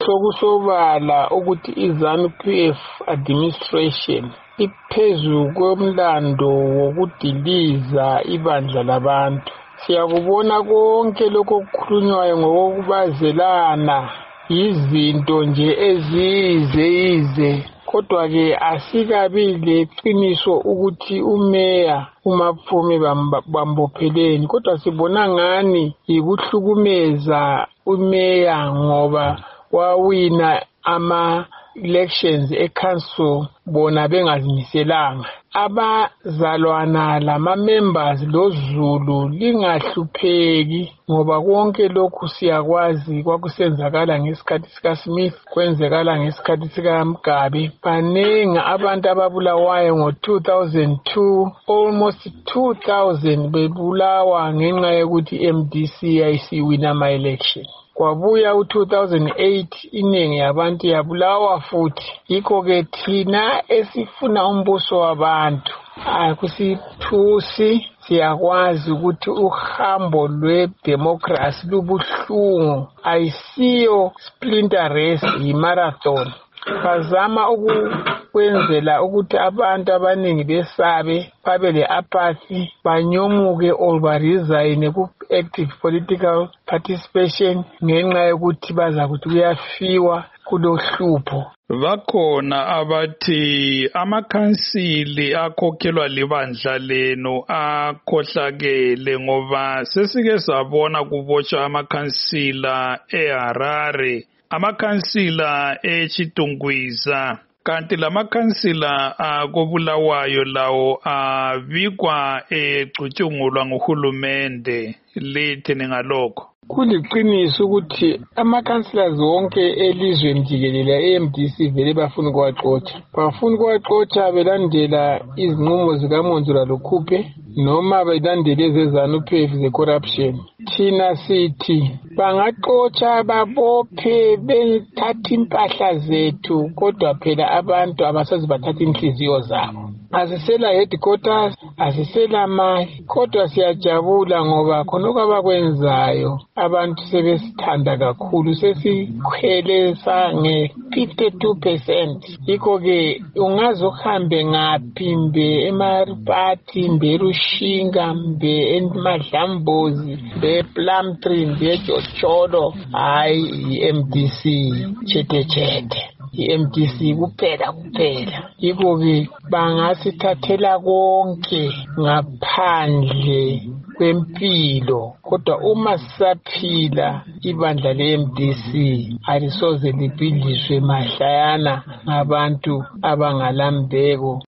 sokusobala ukuthi iZANU-PF administration iphezu komlando wokudiliza ibandla labantu. Siyakubona konke lokho okukhulunywayo ngokubazelana izinto nje eziyize kodwa-ke asikabi leqiniso ukuthi umeya uMaphume bambopheleni, kodwa sibona ngani yikuhlukumeza umeya ngoba wawina ama-elections e-council bona bengazimiselanga. Abazalwana lama-members loZulu lingahlupheki ngoba konke lokhu siyakwazi kwakusenzakala ngesikhathi sikaSmith, kwenzekala ngesikhathi sikaMgabe. Baningi abantu ababulawayo ngo-2002, almost 2,000 bebulawa ngenxa yokuthi MDC yayisiwina ama-election. Kwabuya u-2008 iningi yabantu yabulawa futhi. Yikho-ke thina esifuna umbuso wabantu akusithusi, siyakwazi ukuthi uhambo lwedemocracy lubuhlungu, ayisiyo splinter race, yi-marathon. Bazama ukwenzela ukuthi abantu abaningi besabe, babe le-apathy, banyomuke or baresign ku-active political participation ngenxa yokuthi baza ukuthi kuyafiwa kulohlupho. Bakhona abathi amakhansili akhokhelwa libandla lenu akhohlakele ngoba sesike sabona kubotshwa amakhansila eHarare, amakhansila eChitungwiza, kanti lamakhansila akobulawayo lawo abikwa egcutshungulwa nguhulumende. Lithini ngalokho? Kuliqiniso ukuthi ama-councillors wonke elizweni jikelele e-MDC vele bafuna ukuwaxotsha. Bafuna ukuwaxotsha belandela izinqumo zikaMonzula Lukhuphe noma belandela ezeZANU-PF ze-corruption. Thina sithi bangaxotsha babophe bethatha impahla zethu, kodwa phela abantu abasazi bathatha inhliziyo zabo. Asisela headquarters, asisela mali, kodwa siyajabula ngoba khonokho abakwenzayo abantu sebesithanda kakhulu, sesikhwele sange-52%. Yikho-ke ungaze uhambe ngaphi mbe eMaripati, mbe eRushinga, mbe eMadlambozi, mbe ePlumtree, mbe eJocholo, hayi i-MDC chete. I-MDC kuphela. Yikho-ke bangasithathela konke ngaphandle kwempilo, kodwa uma sisaphila ibandla le-MDC alisoze libhidliswe mahlayana ngabantu abangalambeko.